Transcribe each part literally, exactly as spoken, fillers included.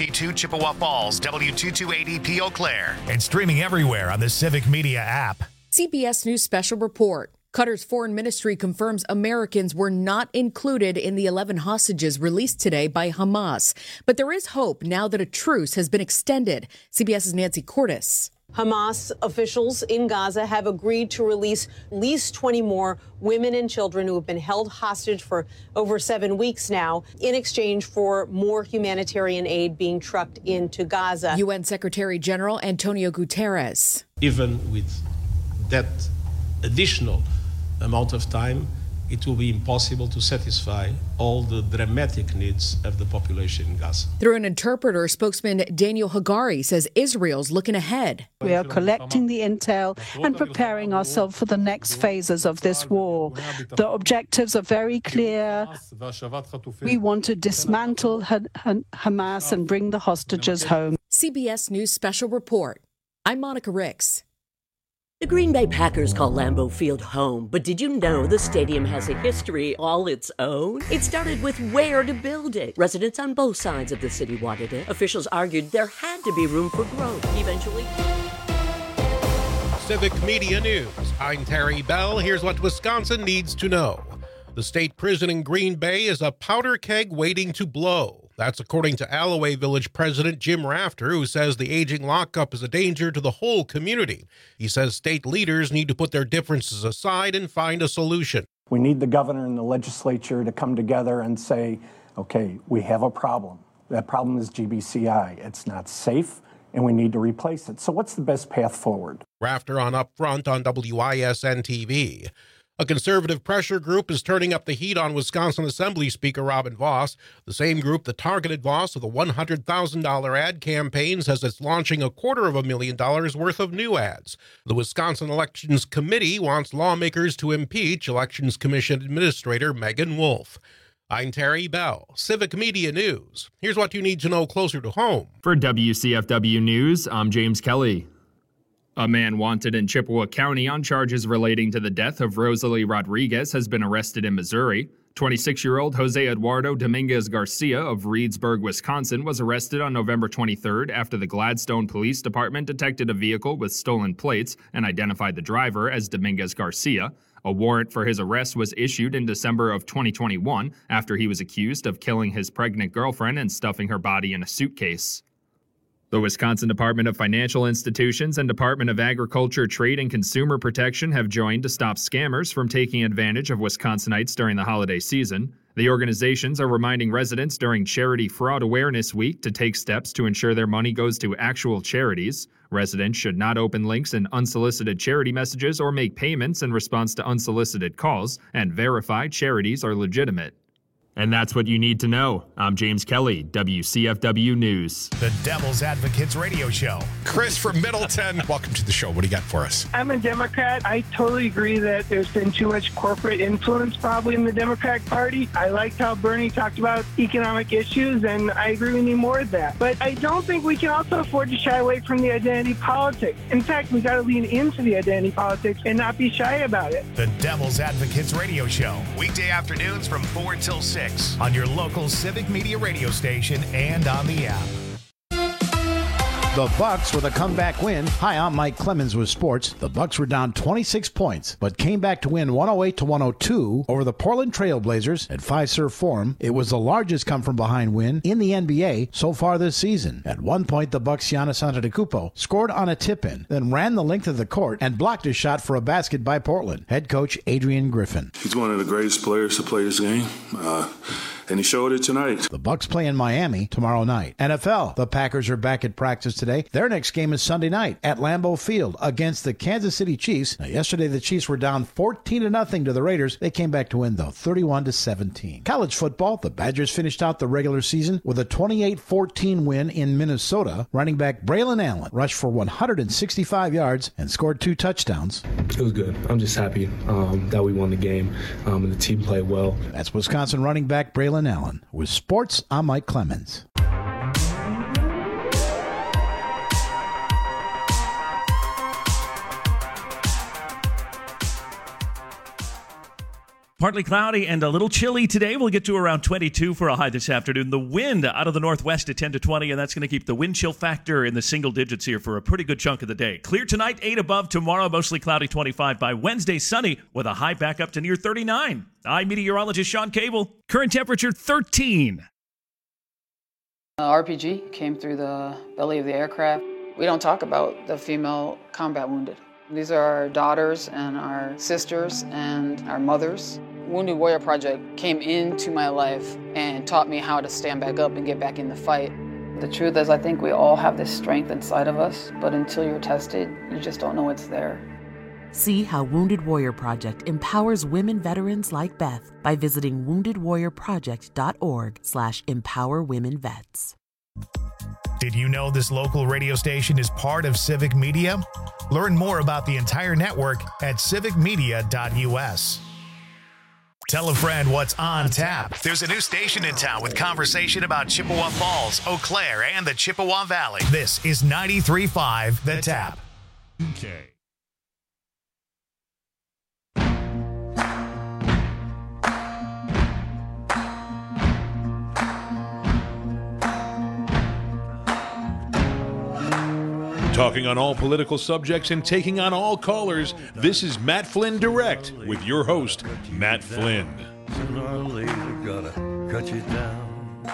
fifty-two Chippewa Falls, W two two eighty P Eau Claire. And streaming everywhere on the Civic Media app. C B S News Special Report. Qatar's foreign ministry confirms Americans were not included in the eleven hostages released today by Hamas. But there is hope now that a truce has been extended. CBS's Nancy Cordes. Hamas officials in Gaza have agreed to release at least twenty more women and children who have been held hostage for over seven weeks now in exchange for more humanitarian aid being trucked into Gaza. U N Secretary General Antonio Guterres. Even with that additional amount of time, it will be impossible to satisfy all the dramatic needs of the population in Gaza. Through an interpreter, spokesman Daniel Hagari says Israel's looking ahead. We are collecting the intel and preparing ourselves for the next phases of this war. The objectives are very clear. We want to dismantle Hamas and bring the hostages home. C B S News Special Report. I'm Monica Ricks. The Green Bay Packers call Lambeau Field home, but did you know the stadium has a history all its own? It started with where to build it. Residents on both sides of the city wanted it. Officials argued there had to be room for growth. Eventually... Civic Media News. I'm Terry Bell. Here's what Wisconsin needs to know. The state prison in Green Bay is a powder keg waiting to blow. That's according to Alloway Village President Jim Rafter, who says the aging lockup is a danger to the whole community. He says state leaders need to put their differences aside and find a solution. We need the governor and the legislature to come together and say, okay, we have a problem. That problem is G B C I. It's not safe, and we need to replace it. So what's the best path forward? Rafter on Upfront on W I S N T V. A conservative pressure group is turning up the heat on Wisconsin Assembly Speaker Robin Vos. The same group that targeted Vos with a one hundred thousand dollars ad campaign says it's launching a quarter of a million dollars worth of new ads. The Wisconsin Elections Committee wants lawmakers to impeach Elections Commission Administrator Megan Wolf. I'm Terry Bell, Civic Media News. Here's what you need to know closer to home. For W C F W News, I'm James Kelly. A man wanted in Chippewa County on charges relating to the death of Rosalie Rodriguez has been arrested in Missouri. twenty-six-year-old Jose Eduardo Dominguez Garcia of Reedsburg, Wisconsin, was arrested on November twenty-third after the Gladstone Police Department detected a vehicle with stolen plates and identified the driver as Dominguez Garcia. A warrant for his arrest was issued in December of twenty twenty-one after he was accused of killing his pregnant girlfriend and stuffing her body in a suitcase. The Wisconsin Department of Financial Institutions and Department of Agriculture, Trade, and Consumer Protection have joined to stop scammers from taking advantage of Wisconsinites during the holiday season. The organizations are reminding residents during Charity Fraud Awareness Week to take steps to ensure their money goes to actual charities. Residents should not open links in unsolicited charity messages or make payments in response to unsolicited calls, and verify charities are legitimate. And that's what you need to know. I'm James Kelly, W C F W News. The Devil's Advocates Radio Show. Chris from Middleton, welcome to the show. What do you got for us? I'm a Democrat. I totally agree that there's been too much corporate influence probably in the Democratic Party. I liked how Bernie talked about economic issues, and I agree we need more of that. But I don't think we can also afford to shy away from the identity politics. In fact, we got to lean into the identity politics and not be shy about it. The Devil's Advocates Radio Show. Weekday afternoons from four till six. On your local Civic Media radio station and on the app. The Bucks with a comeback win. Hi, I'm Mike Clemens with sports. The Bucks were down twenty-six points, but came back to win one oh eight to one oh two over the Portland Trailblazers at Fiserv Forum. It was the largest come-from-behind win in the N B A so far this season. At one point, the Bucks' Giannis Antetokounmpo scored on a tip-in, then ran the length of the court and blocked a shot for a basket by Portland. Head coach Adrian Griffin. He's one of the greatest players to play this game. Uh, And he showed it tonight. The Bucks play in Miami tomorrow night. N F L, the Packers are back at practice today. Their next game is Sunday night at Lambeau Field against the Kansas City Chiefs. Now, yesterday the Chiefs were down fourteen to nothing to the Raiders. They came back to win, though, thirty-one to seventeen. College football, the Badgers finished out the regular season with a twenty-eight fourteen win in Minnesota. Running back Braylon Allen rushed for one hundred sixty-five yards and scored two touchdowns. It was good. I'm just happy um, that we won the game um, and the team played well. That's Wisconsin running back Braylon Allen. With sports, I'm Mike Clemens. Partly cloudy and a little chilly today. We'll get to around twenty-two for a high this afternoon. The wind out of the northwest at ten to twenty, and that's going to keep the wind chill factor in the single digits here for a pretty good chunk of the day. Clear tonight, eight above. Tomorrow, mostly cloudy, twenty-five. By Wednesday, sunny with a high back up to near thirty-nine. I'm meteorologist Sean Cable. Current temperature, thirteen. Uh, R P G came through the belly of the aircraft. We don't talk about the female combat wounded. These are our daughters and our sisters and our mothers. Wounded Warrior Project came into my life and taught me how to stand back up and get back in the fight. The truth is, I think we all have this strength inside of us, but until you're tested, you just don't know it's there. See how Wounded Warrior Project empowers women veterans like Beth by visiting wounded warrior project dot org slash empower women vets. Did you know this local radio station is part of Civic Media? Learn more about the entire network at civic media dot u s. Tell a friend what's on tap. There's a new station in town with conversation about Chippewa Falls, Eau Claire, and the Chippewa Valley. This is ninety-three point five The Tap. Okay. Talking on all political subjects and taking on all callers, this is Matt Flynn Direct with your host, Matt Flynn. Sooner or later, gotta cut you down.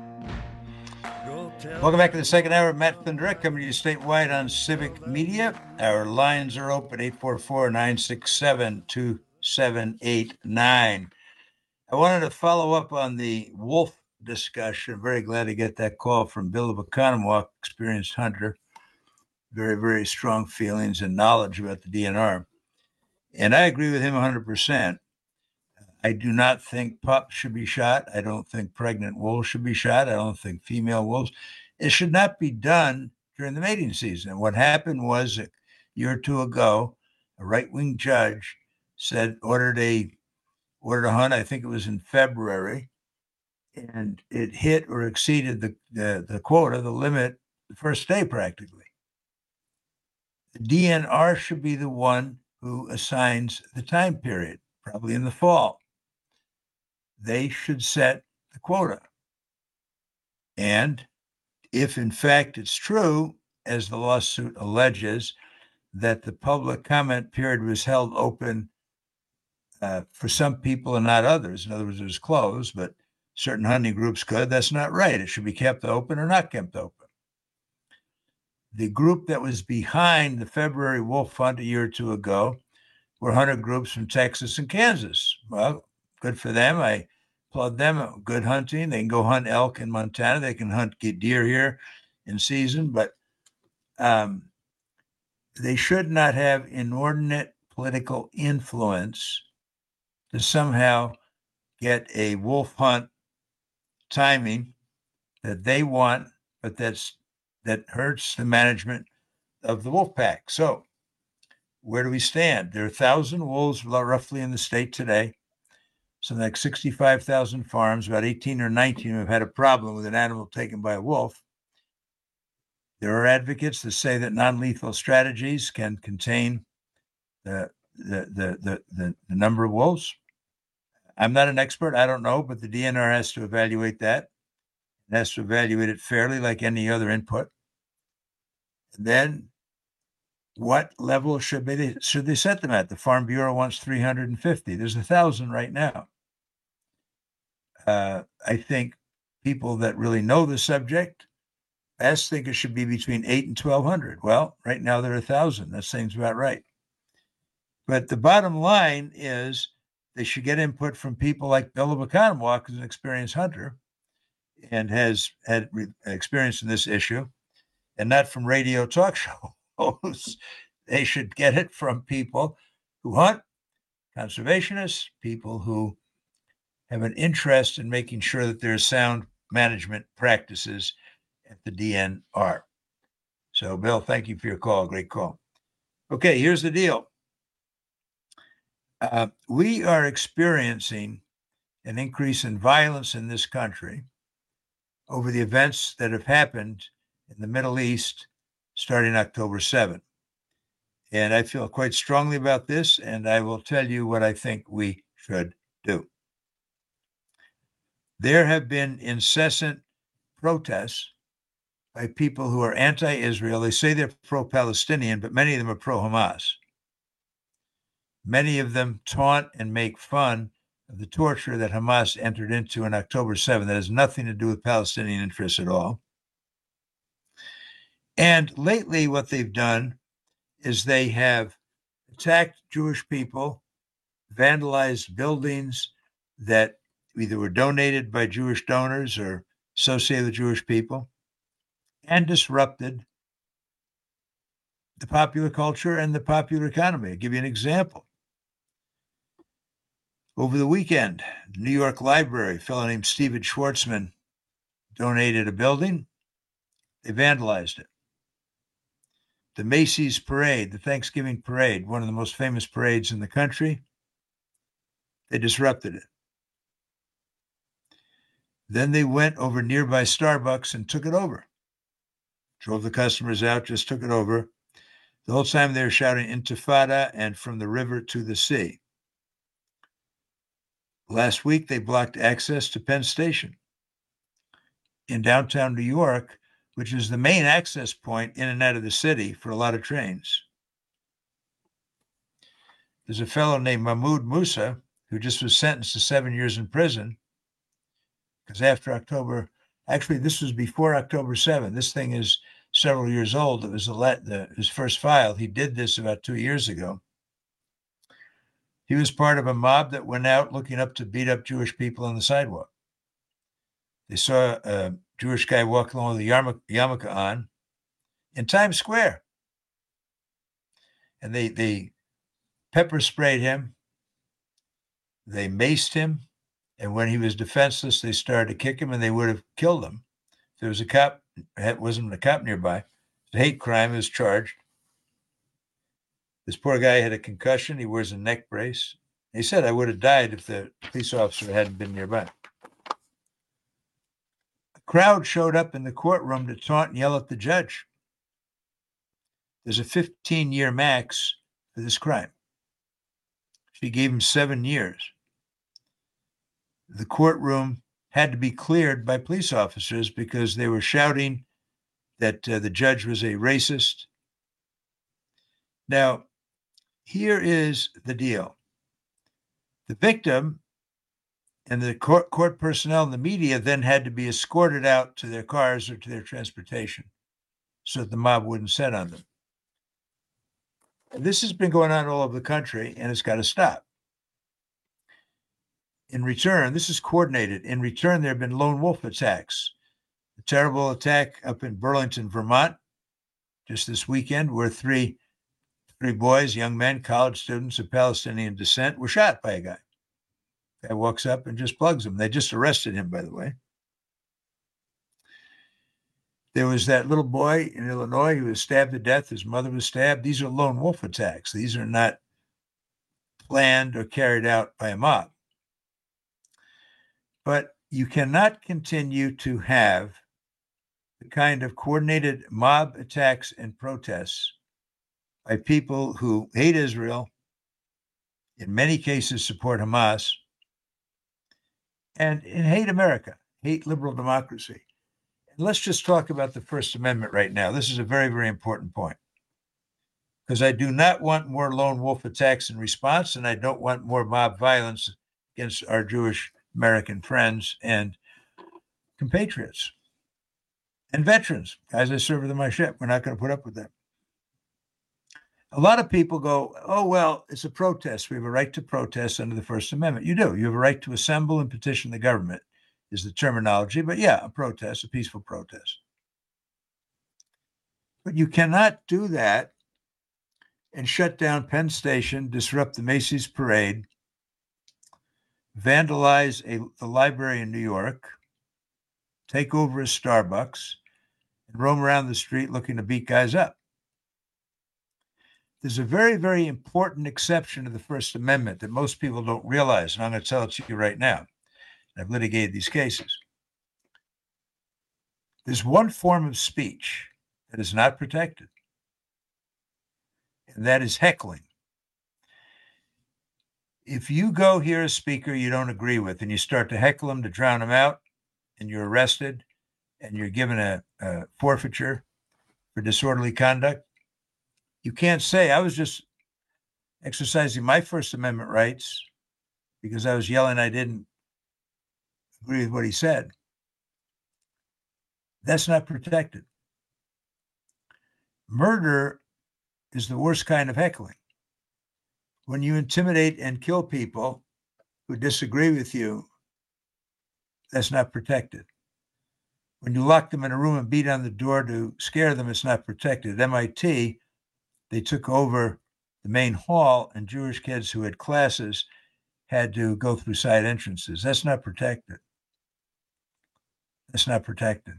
Welcome back to the second hour of Matt Flynn Direct, coming to you statewide on Civic Media. Our lines are open, eight four four, nine six seven, two seven eight nine. I wanted to follow up on the wolf discussion. Very glad to get that call from Bill of Oconomowoc, experienced hunter. Very, very strong feelings and knowledge about the D N R. And I agree with him one hundred percent. I do not think pups should be shot. I don't think pregnant wolves should be shot. I don't think female wolves. It should not be done during the mating season. What happened was a year or two ago, a right-wing judge said, ordered a, ordered a hunt, I think it was in February, and it hit or exceeded the, the, the quota, the limit, the first day practically. The D N R should be the one who assigns the time period, probably in the fall. They should set the quota. And if in fact it's true, as the lawsuit alleges, that the public comment period was held open uh, for some people and not others, in other words, it was closed, but certain hunting groups could, that's not right. It should be kept open or not kept open. The group that was behind the February wolf hunt a year or two ago were hunter groups from Texas and Kansas. Well, good for them. I applaud them. Good hunting. They can go hunt elk in Montana. They can hunt deer here in season, but um, they should not have inordinate political influence to somehow get a wolf hunt timing that they want, but that's that hurts the management of the wolf pack. So where do we stand? There are one thousand wolves roughly in the state today. Something like sixty-five thousand farms, about eighteen or nineteen have had a problem with an animal taken by a wolf. There are advocates that say that non-lethal strategies can contain the, the, the, the, the, the number of wolves. I'm not an expert. I don't know, but the D N R has to evaluate that. It has to evaluate it fairly, like any other input. And then, what level should they should they set them at? The Farm Bureau wants three hundred fifty. There's a thousand right now. Uh, I think people that really know the subject best think it should be between eight and twelve hundred. Well, right now there are a thousand. That seems about right. But the bottom line is they should get input from people like Bill of Oconomowoc, who's an experienced hunter and has had re- experience in this issue, and not from radio talk shows. They should get it from people who hunt, conservationists, people who have an interest in making sure that there are sound management practices at the D N R. So, Bill, thank you for your call. Great call. Okay, here's the deal. Uh, we are experiencing an increase in violence in this country over the events that have happened in the Middle East starting October seventh. And I feel quite strongly about this, and I will tell you what I think we should do. There have been incessant protests by people who are anti-Israel. They say they're pro-Palestinian, but many of them are pro-Hamas. Many of them taunt and make fun of the torture that Hamas entered into on October seventh. That has nothing to do with Palestinian interests at all. And lately, what they've done is they have attacked Jewish people, vandalized buildings that either were donated by Jewish donors or associated with Jewish people, and disrupted the popular culture and the popular economy. I'll give you an example. Over the weekend, the New York Library, a fellow named Steven Schwartzman donated a building. They vandalized it. The Macy's Parade, the Thanksgiving Parade, one of the most famous parades in the country, they disrupted it. Then they went over nearby Starbucks and took it over. Drove the customers out, just took it over. The whole time they were shouting Intifada and from the river to the sea. Last week, they blocked access to Penn Station in downtown New York, which is the main access point in and out of the city for a lot of trains. There's a fellow named Mahmoud Musa who just was sentenced to seven years in prison because after October, actually, this was before October seventh. This thing is several years old. It was the, the, his first file. He did this about two years ago. He was part of a mob that went out looking up to beat up Jewish people on the sidewalk. They saw a Jewish guy walking along with a yarmulke, yarmulke on in Times Square. And they, they pepper sprayed him. They maced him. And when he was defenseless, they started to kick him and they would have killed him. If there was a cop, it wasn't a cop nearby. It's a hate crime. He was charged. This poor guy had a concussion. He wears a neck brace. He said, I would have died if the police officer hadn't been nearby. A crowd showed up in the courtroom to taunt and yell at the judge. There's a fifteen-year max for this crime. She gave him seven years. The courtroom had to be cleared by police officers because they were shouting that uh, the judge was a racist. Now, here is the deal. The victim and the court, court personnel and the media then had to be escorted out to their cars or to their transportation so that the mob wouldn't set on them. And this has been going on all over the country, and it's got to stop. In return, this is coordinated. In return, there have been lone wolf attacks. A terrible attack up in Burlington, Vermont, just this weekend, where three Three boys, young men, college students of Palestinian descent, were shot by a guy. Guy walks up and just plugs them. They just arrested him, by the way. There was that little boy in Illinois who was stabbed to death. His mother was stabbed. These are lone wolf attacks. These are not planned or carried out by a mob. But you cannot continue to have the kind of coordinated mob attacks and protests by people who hate Israel, in many cases support Hamas, and, and hate America, hate liberal democracy. And let's just talk about the First Amendment right now. This is a very, very important point, because I do not want more lone wolf attacks in response, and I don't want more mob violence against our Jewish American friends and compatriots and veterans. Guys I served in my ship, we're not going to put up with that. A lot of people go, oh, well, it's a protest. We have a right to protest under the First Amendment. You do. You have a right to assemble and petition the government is the terminology. But yeah, a protest, a peaceful protest. But you cannot do that and shut down Penn Station, disrupt the Macy's Parade, vandalize a, a library in New York, take over a Starbucks, and roam around the street looking to beat guys up. There's a very, very important exception to the First Amendment that most people don't realize, and I'm going to tell it to you right now. I've litigated these cases. There's one form of speech that is not protected, and that is heckling. If you go hear a speaker you don't agree with and you start to heckle him to drown him out, and you're arrested and you're given a, a forfeiture for disorderly conduct, you can't say, I was just exercising my First Amendment rights because I was yelling I didn't agree with what he said. That's not protected. Murder is the worst kind of heckling. When you intimidate and kill people who disagree with you, that's not protected. When you lock them in a room and beat on the door to scare them, it's not protected. At M I T, they took over the main hall, and Jewish kids who had classes had to go through side entrances. That's not protected. That's not protected.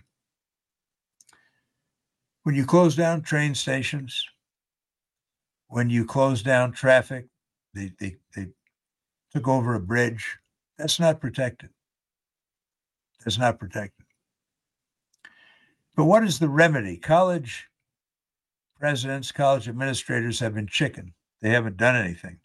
When you close down train stations, when you close down traffic, they, they, they took over a bridge, that's not protected. That's not protected. But what is the remedy? College presidents, college administrators have been chicken. They haven't done anything.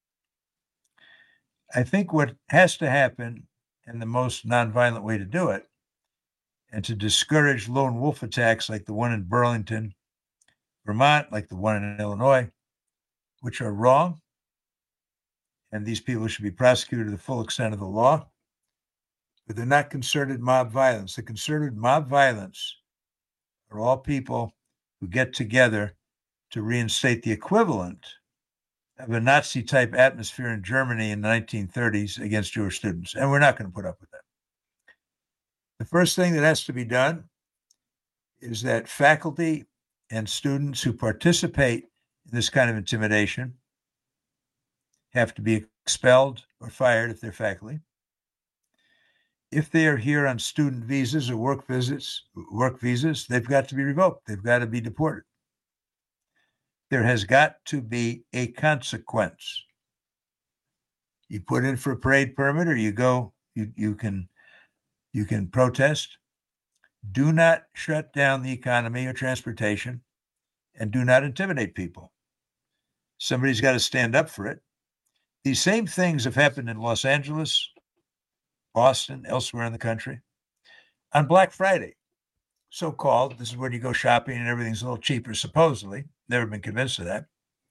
I think what has to happen, and the most nonviolent way to do it, and to discourage lone wolf attacks like the one in Burlington, Vermont, like the one in Illinois, which are wrong, and these people should be prosecuted to the full extent of the law, but they're not concerted mob violence. The concerted mob violence are all people who get together to reinstate the equivalent of a Nazi-type atmosphere in Germany in the nineteen thirties against Jewish students, and we're not going to put up with that. The first thing that has to be done is that faculty and students who participate in this kind of intimidation have to be expelled or fired if they're faculty. If they are here on student visas or work visits, work visas, they've got to be revoked. They've got to be deported. There has got to be a consequence. You put in for a parade permit, or you go, you, you can you can protest. Do not shut down the economy or transportation, and do not intimidate people. Somebody's got to stand up for it. These same things have happened in Los Angeles, Boston, elsewhere in the country. On Black Friday, so-called, this is when you go shopping and everything's a little cheaper, supposedly. Never been convinced of that.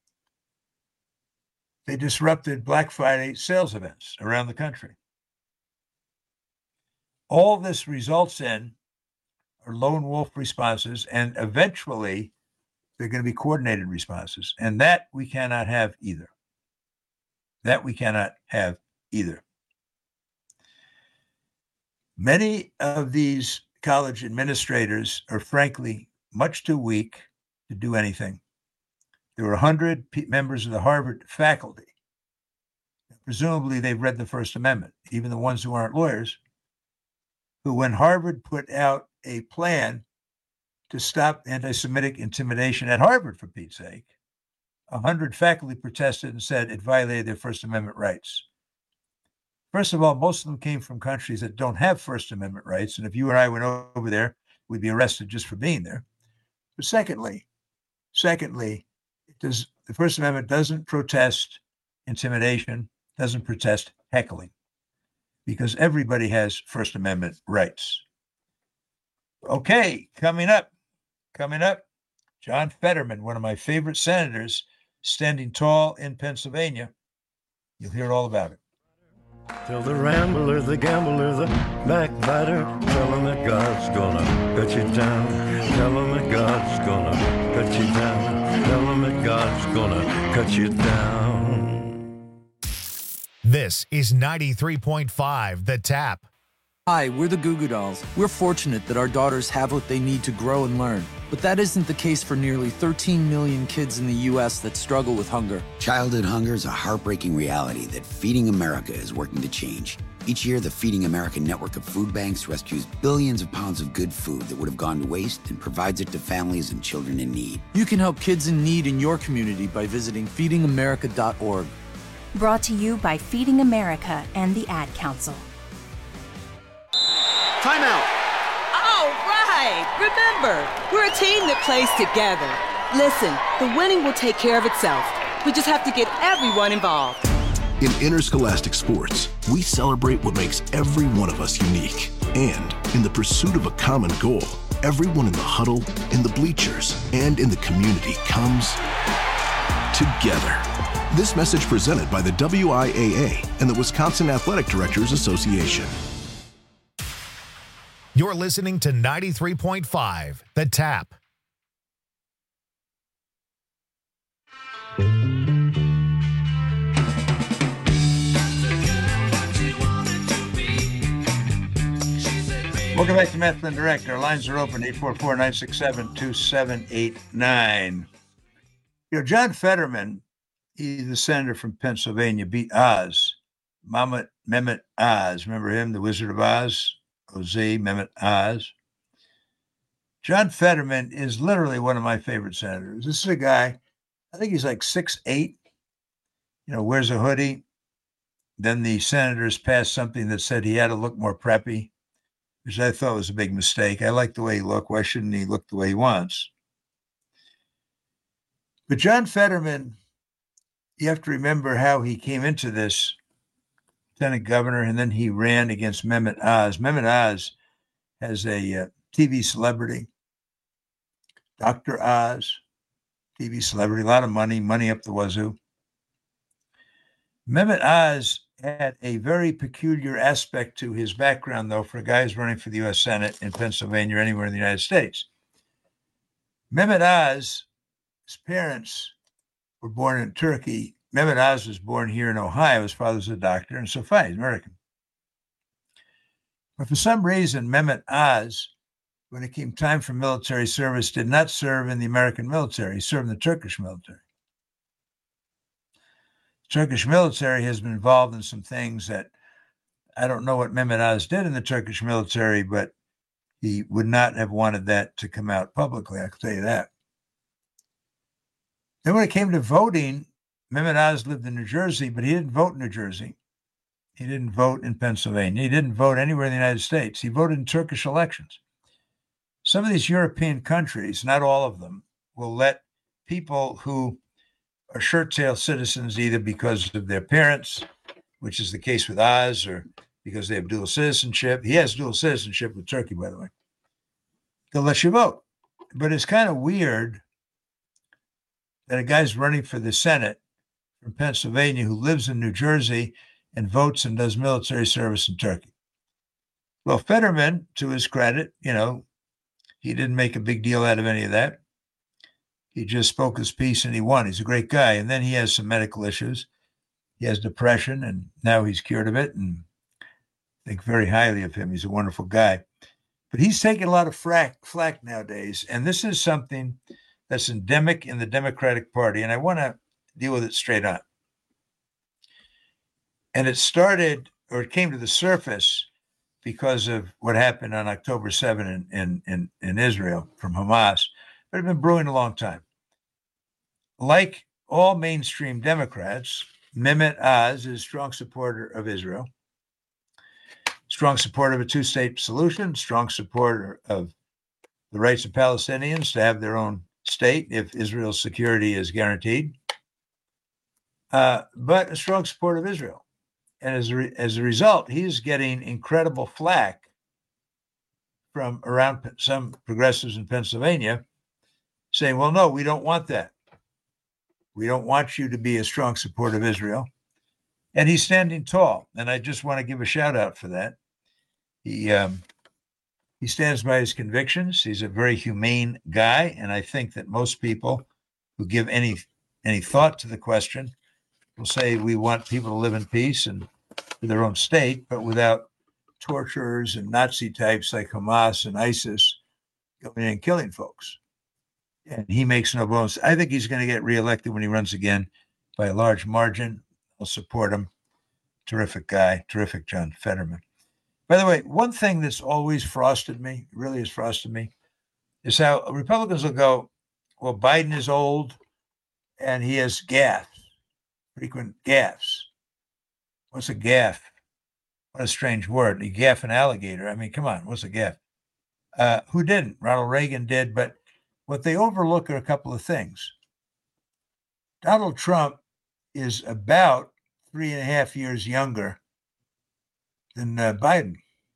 They disrupted Black Friday sales events around the country. All this results in are lone wolf responses, and eventually they're going to be coordinated responses. And that we cannot have either. That we cannot have either. Many of these college administrators are frankly much too weak to do anything. There were one hundred p- members of the Harvard faculty. Presumably they've read the First Amendment, even the ones who aren't lawyers, who, when Harvard put out a plan to stop anti-Semitic intimidation at Harvard, for Pete's sake, one hundred faculty protested and said it violated their First Amendment rights. First of all, most of them came from countries that don't have First Amendment rights. And if you and I went over there, we'd be arrested just for being there. But secondly, secondly, it does, the First Amendment doesn't protest intimidation, doesn't protest heckling, because everybody has First Amendment rights. Okay, coming up, coming up, John Fetterman, one of my favorite senators, standing tall in Pennsylvania. You'll hear all about it. Tell the rambler, the gambler, the backbiter, tell him that God's gonna cut you down. Tell him that God's gonna cut you down. Tell him that God's gonna cut you down. This is ninety-three point five The Tap. Hi, we're the Goo Goo Dolls. We're fortunate that our daughters have what they need to grow and learn. But that isn't the case for nearly thirteen million kids in the U S that struggle with hunger. Childhood hunger is a heartbreaking reality that Feeding America is working to change. Each year, the Feeding America network of food banks rescues billions of pounds of good food that would have gone to waste and provides it to families and children in need. You can help kids in need in your community by visiting feeding america dot org. Brought to you by Feeding America and the Ad Council. Timeout. All right. Remember, we're a team that plays together. Listen, the winning will take care of itself. We just have to get everyone involved. In Interscholastic Sports, we celebrate what makes every one of us unique. And in the pursuit of a common goal, everyone in the huddle, in the bleachers, and in the community comes together. This message presented by the W I A A and the Wisconsin Athletic Directors Association. You're listening to ninety-three point five, The Tap. Welcome back to Matt Flynn Direct. Our lines are open, eight four four, nine six seven, two seven eight nine. You know, John Fetterman, he's the senator from Pennsylvania, beat Oz, Mehmet, Mehmet Oz. Remember him, the Wizard of Oz? Jose Mehmet Oz. John Fetterman is literally one of my favorite senators. This is a guy, I think he's like six eight, you know, wears a hoodie. Then the senators passed something that said he had to look more preppy, which I thought was a big mistake. I like the way he looked. Why shouldn't he look the way he wants? But John Fetterman, you have to remember how he came into this lieutenant governor, and then he ran against Mehmet Oz. Mehmet Oz has a uh, T V celebrity, Doctor Oz, T V celebrity, a lot of money, money up the wazoo. Mehmet Oz had a very peculiar aspect to his background, though, for a guy who's running for the U S Senate in Pennsylvania or anywhere in the United States. Mehmet Oz's parents were born in Turkey. Mehmet Oz was born here in Ohio. His father's a doctor, and so fine, he's American. But for some reason, Mehmet Oz, when it came time for military service, did not serve in the American military. He served in the Turkish military. Turkish military has been involved in some things that I don't know what Mehmet Oz did in the Turkish military, but he would not have wanted that to come out publicly. I can tell you that. Then when it came to voting, Mehmet Oz lived in New Jersey, but he didn't vote in New Jersey. He didn't vote in Pennsylvania. He didn't vote anywhere in the United States. He voted in Turkish elections. Some of these European countries, not all of them, will let people who are shirt-tail citizens either because of their parents, which is the case with Oz, or because they have dual citizenship. He has dual citizenship with Turkey, by the way. They'll let you vote. But it's kind of weird that a guy's running for the Senate from Pennsylvania who lives in New Jersey and votes and does military service in Turkey. Well, Fetterman, to his credit, you know, he didn't make a big deal out of any of that. He just spoke his piece and he won. He's a great guy. And then he has some medical issues. He has depression, and now he's cured of it. And I think very highly of him. He's a wonderful guy. But he's taking a lot of flack, flack nowadays. And this is something that's endemic in the Democratic Party. And I want to deal with it straight on. And it started, or it came to the surface because of what happened on October seventh in, in, in, in Israel from Hamas. But it had been brewing a long time. Like all mainstream Democrats, Mehmet Oz is a strong supporter of Israel, strong supporter of a two-state solution, strong supporter of the rights of Palestinians to have their own state if Israel's security is guaranteed, uh, but a strong supporter of Israel. And as a, re- as a result, he's getting incredible flack from around some progressives in Pennsylvania saying, well, no, we don't want that. We don't want you to be a strong supporter of Israel. And he's standing tall. And I just want to give a shout out for that. He um, he stands by his convictions. He's a very humane guy. And I think that most people who give any any thought to the question will say we want people to live in peace and in their own state, but without torturers and Nazi types like Hamas and ISIS going in and killing folks. And he makes no bones. I think he's going to get reelected when he runs again by a large margin. I'll support him. Terrific guy. Terrific John Fetterman. By the way, one thing that's always frosted me, really has frosted me, is how Republicans will go, well, Biden is old and he has gaffes, frequent gaffes. What's a gaffe? What a strange word. You gaff an alligator. I mean, come on, what's a gaff? Uh, who didn't? Ronald Reagan did, but what they overlook are a couple of things. Donald Trump is about three and a half years younger than uh, Biden.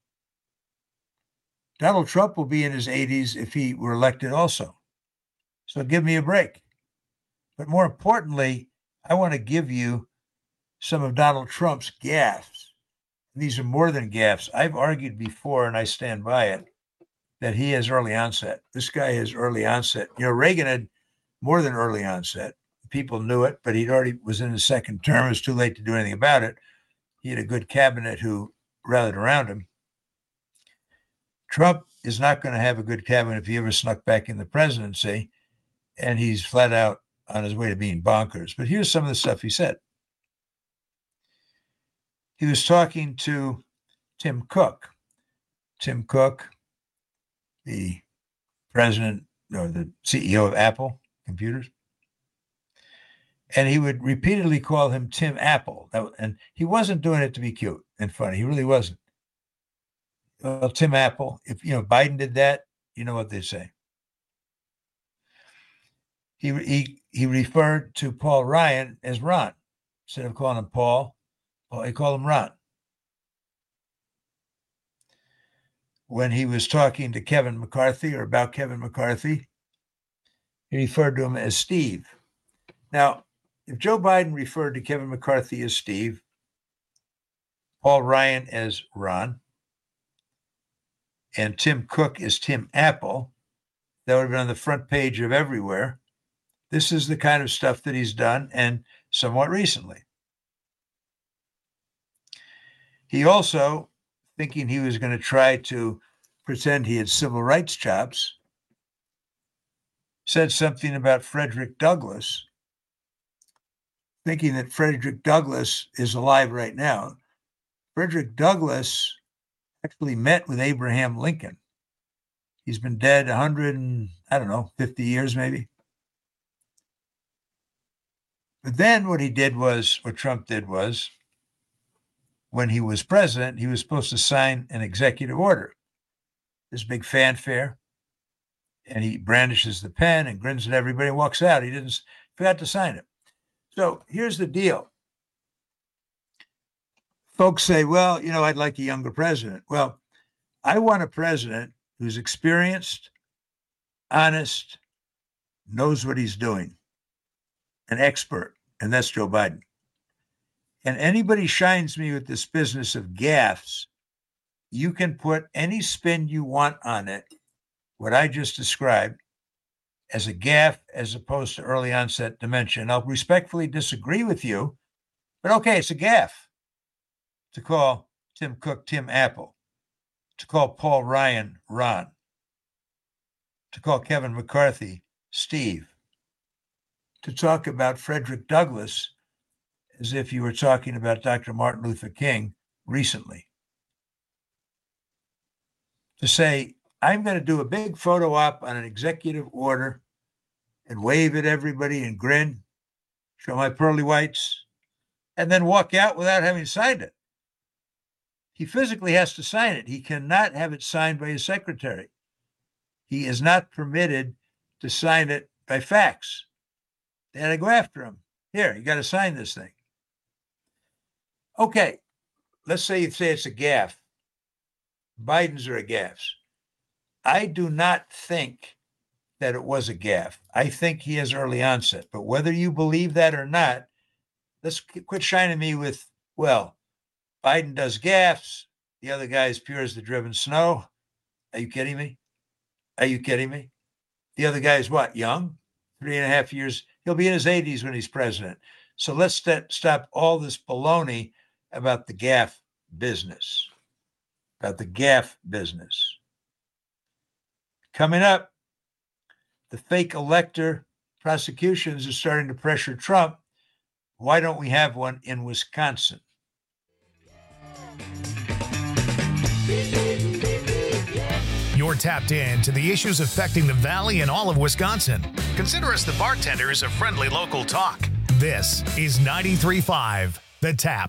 Donald Trump will be in his eighties if he were elected also. So give me a break. But more importantly, I want to give you some of Donald Trump's gaffes. These are more than gaffes. I've argued before, and I stand by it, that he has early onset. This guy has early onset. You know, Reagan had more than early onset. People knew it, but he'd already was in his second term. It was too late to do anything about it. He had a good cabinet who rallied around him. Trump is not going to have a good cabinet if he ever snuck back in the presidency, and he's flat out on his way to being bonkers. But here's some of the stuff he said. He was talking to Tim Cook. Tim Cook, the president or the C E O of Apple Computers. And he would repeatedly call him Tim Apple. And he wasn't doing it to be cute and funny. He really wasn't. Well, Tim Apple, if you know Biden did that, you know what they say. He he he referred to Paul Ryan as Ron. Instead of calling him Paul, Paul he called him Ron. When he was talking to Kevin McCarthy or about Kevin McCarthy, he referred to him as Steve. Now, if Joe Biden referred to Kevin McCarthy as Steve, Paul Ryan as Ron, and Tim Cook as Tim Apple, that would have been on the front page of everywhere. This is the kind of stuff that he's done, and somewhat recently. He also, thinking he was going to try to pretend he had civil rights chops, said something about Frederick Douglass, thinking that Frederick Douglass is alive right now. Frederick Douglass actually met with Abraham Lincoln. He's been dead one hundred and, I don't know, fifty years maybe. But then what he did was, what Trump did was, when he was president, he was supposed to sign an executive order. This big fanfare. And he brandishes the pen and grins at everybody and walks out. He didn't, forgot to sign it. So here's the deal. Folks say, well, you know, I'd like a younger president. Well, I want a president who's experienced, honest, knows what he's doing, an expert, and that's Joe Biden. And anybody shines me with this business of gaffes, you can put any spin you want on it, what I just described, as a gaffe as opposed to early onset dementia. And I'll respectfully disagree with you, but okay, it's a gaffe to call Tim Cook Tim Apple, to call Paul Ryan Ron, to call Kevin McCarthy Steve, to talk about Frederick Douglass as if you were talking about Doctor Martin Luther King recently. To say, I'm going to do a big photo op on an executive order and wave at everybody and grin, show my pearly whites, and then walk out without having signed it. He physically has to sign it. He cannot have it signed by his secretary. He is not permitted to sign it by fax. They had to go after him. Here, you got to sign this thing. Okay, let's say you say it's a gaffe. Biden's are a gaffes. I do not think that it was a gaffe. I think he has early onset. But whether you believe that or not, let's quit shining me with, well, Biden does gaffes. The other guy is pure as the driven snow. Are you kidding me? Are you kidding me? The other guy is what? Young? Three and a half years. He'll be in his eighties when he's president. So let's st- stop all this baloney about the gaffe business. About the gaffe business. Coming up, the fake elector prosecutions are starting to pressure Trump. Why don't we have one in Wisconsin? You're tapped in to the issues affecting the Valley and all of Wisconsin. Consider us the bartenders of friendly local talk. This is ninety-three point five The Tap.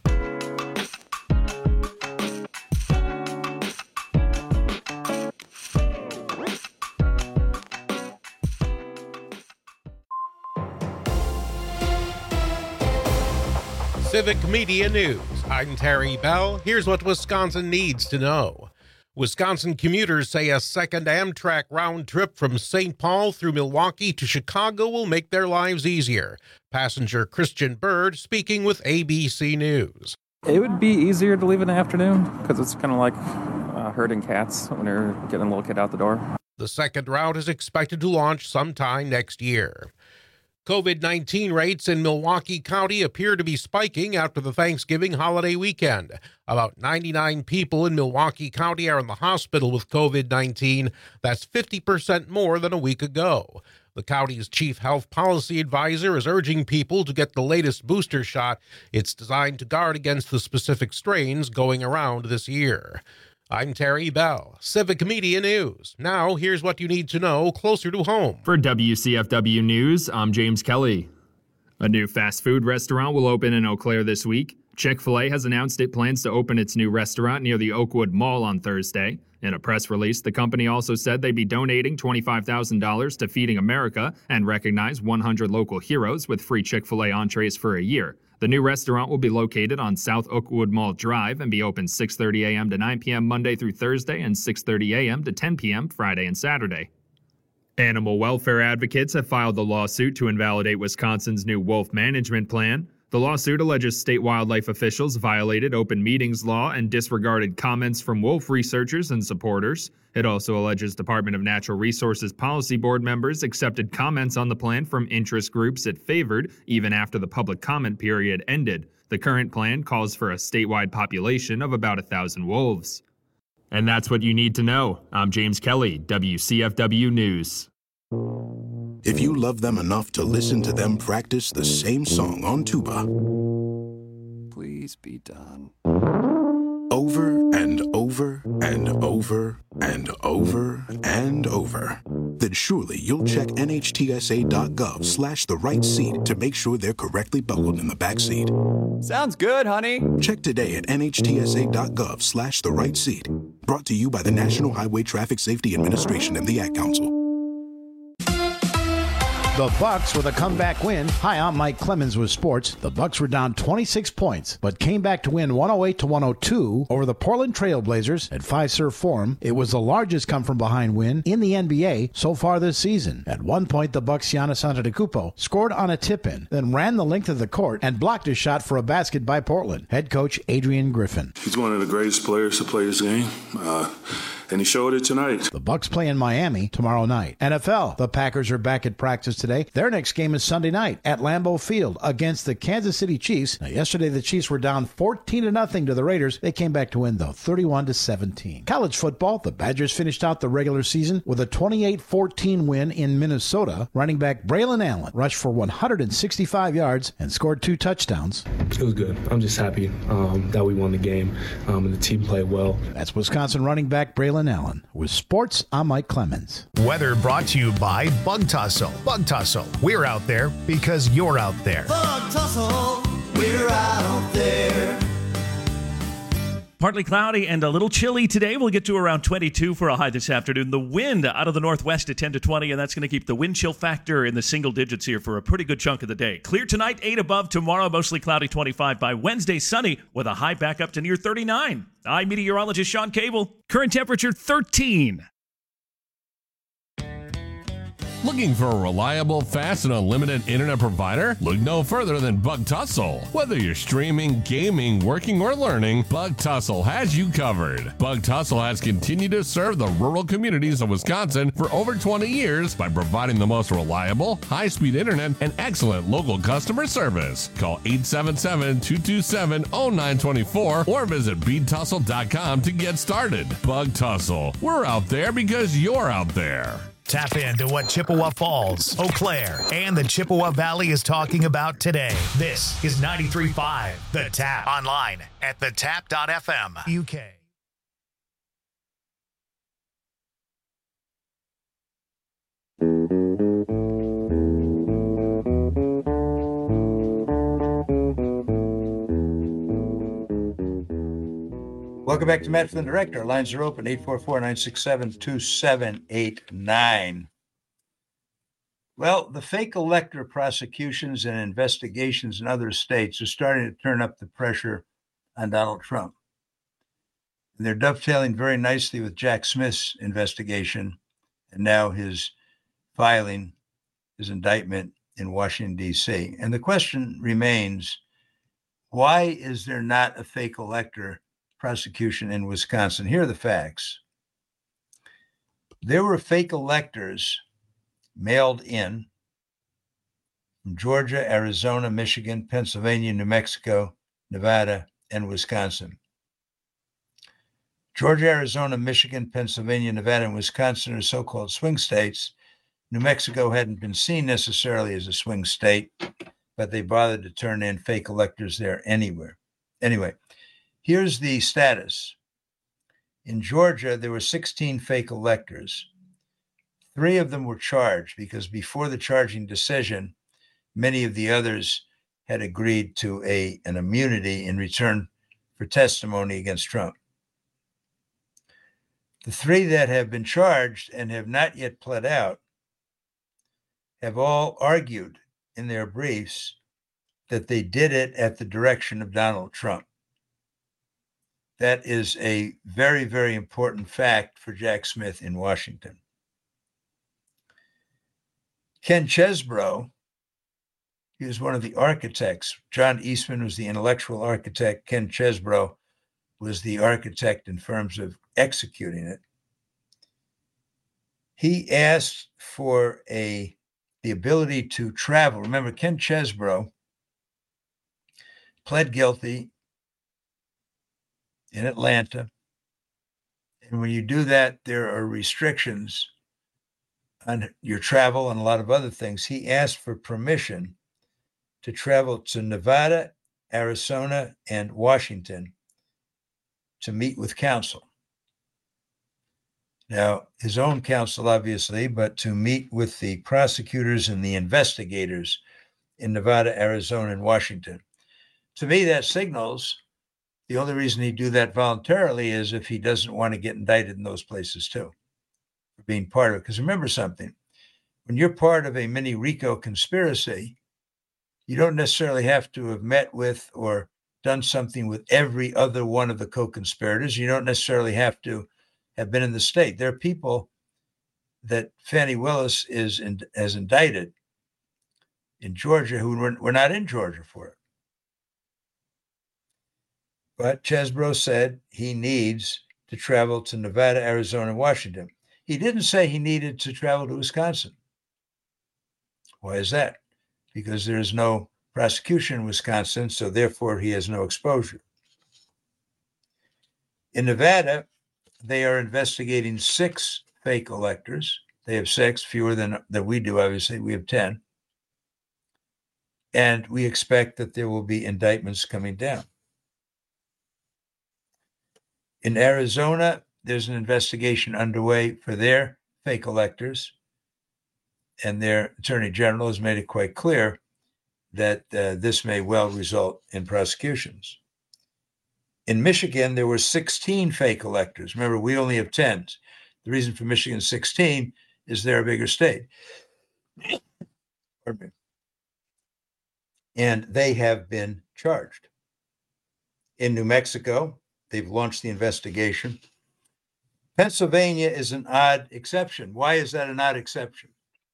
Civic Media News. I'm Terry Bell. Here's what Wisconsin needs to know. Wisconsin commuters say a second Amtrak round trip from Saint Paul through Milwaukee to Chicago will make their lives easier. Passenger Christian Bird speaking with A B C News. It would be easier to leave in the afternoon because it's kind of like uh, herding cats when you're getting a little kid out the door. The second route is expected to launch sometime next year. COVID nineteen rates in Milwaukee County appear to be spiking after the Thanksgiving holiday weekend. About ninety-nine people in Milwaukee County are in the hospital with COVID nineteen. That's fifty percent more than a week ago. The county's chief health policy advisor is urging people to get the latest booster shot. It's designed to guard against the specific strains going around this year. I'm Terry Bell, Civic Media News. Now, here's what you need to know closer to home. For W C F W News, I'm James Kelly. A new fast food restaurant will open in Eau Claire this week. Chick-fil-A has announced it plans to open its new restaurant near the Oakwood Mall on Thursday. In a press release, the company also said they'd be donating twenty-five thousand dollars to Feeding America and recognize one hundred local heroes with free Chick-fil-A entrees for a year. The new restaurant will be located on South Oakwood Mall Drive and be open six thirty a.m. to nine p.m. Monday through Thursday and six thirty a.m. to ten p.m. Friday and Saturday. Animal welfare advocates have filed a lawsuit to invalidate Wisconsin's new wolf management plan. The lawsuit alleges state wildlife officials violated open meetings law and disregarded comments from wolf researchers and supporters. It also alleges Department of Natural Resources Policy Board members accepted comments on the plan from interest groups it favored even after the public comment period ended. The current plan calls for a statewide population of about a thousand wolves. And that's what you need to know. I'm James Kelly, W C F W News. If you love them enough to listen to them practice the same song on tuba, please be done. Over and over and over and over and over, then surely you'll check nhtsa.gov slash the right seat to make sure they're correctly buckled in the back seat. Sounds good, honey. Check today at nhtsa.gov slash the right seat. Brought to you by the National Highway Traffic Safety Administration and the Ad Council. The Bucks with a comeback win. Hi, I'm Mike Clemens with sports. The Bucks were down twenty-six points, but came back to win one oh eight to one oh two over the Portland Trail Blazers at Fiserv Forum. It was the largest come-from-behind win in the N B A so far this season. At one point, the Bucks' Giannis Antetokounmpo scored on a tip-in, then ran the length of the court and blocked a shot for a basket by Portland. Head coach Adrian Griffin. He's one of the greatest players to play this game. Uh, And he showed it tonight. The Bucks play in Miami tomorrow night. N F L, the Packers are back at practice today. Their next game is Sunday night at Lambeau Field against the Kansas City Chiefs. Now, yesterday the Chiefs were down fourteen to nothing to the Raiders. They came back to win, though, thirty-one to seventeen. College football, the Badgers finished out the regular season with a twenty-eight fourteen win in Minnesota. Running back Braylon Allen rushed for one hundred sixty-five yards and scored two touchdowns. It was good. I'm just happy um, that we won the game um, and the team played well. That's Wisconsin running back Braylon Allen. With sports, I'm Mike Clemens. Weather brought to you by Bug Tussle. Bug Tussle, we're out there because you're out there. Bug Tussle, we're out there. Partly cloudy and a little chilly today. We'll get to around twenty-two for a high this afternoon. The wind out of the northwest at ten to twenty, and that's going to keep the wind chill factor in the single digits here for a pretty good chunk of the day. Clear tonight, eight above. Tomorrow, mostly cloudy, twenty-five. By Wednesday, sunny with a high back up to near thirty-nine. I'm meteorologist Sean Cable. Current temperature, thirteen. Looking for a reliable, fast, and unlimited internet provider? Look no further than Bug Tussle. Whether you're streaming, gaming, working, or learning, Bug Tussle has you covered. Bug Tussle has continued to serve the rural communities of Wisconsin for over twenty years by providing the most reliable, high-speed internet and excellent local customer service. Call eight seven seven, two two seven, zero nine two four or visit bead tussle dot com to get started. Bug Tussle. We're out there because you're out there. Tap into what Chippewa Falls, Eau Claire, and the Chippewa Valley is talking about today. This is ninety-three point five The Tap. Online at the tap dot f m. U K. Welcome back to Matt Flynn Direct. Our lines are open, eight four four, nine six seven, two seven eight nine. Well, the fake elector prosecutions and investigations in other states are starting to turn up the pressure on Donald Trump. And they're dovetailing very nicely with Jack Smith's investigation and now his filing, his indictment in Washington, D C. And the question remains, why is there not a fake elector prosecution in Wisconsin? Here are the facts. There were fake electors mailed in from Georgia, Arizona, Michigan, Pennsylvania, New Mexico, Nevada, and Wisconsin. Georgia, Arizona, Michigan, Pennsylvania, Nevada, and Wisconsin are so-called swing states. New Mexico hadn't been seen necessarily as a swing state, but they bothered to turn in fake electors there anywhere. Anyway, here's the status. In Georgia, there were sixteen fake electors. Three of them were charged because before the charging decision, many of the others had agreed to a, an immunity in return for testimony against Trump. The three that have been charged and have not yet pled out have all argued in their briefs that they did it at the direction of Donald Trump. That is a very, very important fact for Jack Smith in Washington. Ken Chesebro, he was one of the architects. John Eastman was the intellectual architect. Ken Chesebro was the architect in terms of executing it. He asked for a the ability to travel. Remember, Ken Chesebro pled guilty in Atlanta. And when you do that, there are restrictions on your travel and a lot of other things. He asked for permission to travel to Nevada, Arizona, and Washington to meet with counsel. Now, his own counsel, obviously, but to meet with the prosecutors and the investigators in Nevada, Arizona, and Washington. To me, that signals the only reason he'd do that voluntarily is if he doesn't want to get indicted in those places too, for being part of it. Because remember something, when you're part of a mini RICO conspiracy, you don't necessarily have to have met with or done something with every other one of the co-conspirators. You don't necessarily have to have been in the state. There are people that Fani Willis is in, has indicted in Georgia who were, were not in Georgia for it. But Chesebro said he needs to travel to Nevada, Arizona, and Washington. He didn't say he needed to travel to Wisconsin. Why is that? Because there's no prosecution in Wisconsin, so therefore he has no exposure. In Nevada, they are investigating six fake electors. They have six, fewer than, than we do, obviously. We have ten. And we expect that there will be indictments coming down. In Arizona, there's an investigation underway for their fake electors, and their attorney general has made it quite clear that uh, this may well result in prosecutions. In Michigan, there were sixteen fake electors. Remember, we only have ten. The reason for Michigan sixteen is they're a bigger state. Pardon me. And they have been charged. In New Mexico, they've launched the investigation. Pennsylvania is an odd exception. Why is that an odd exception?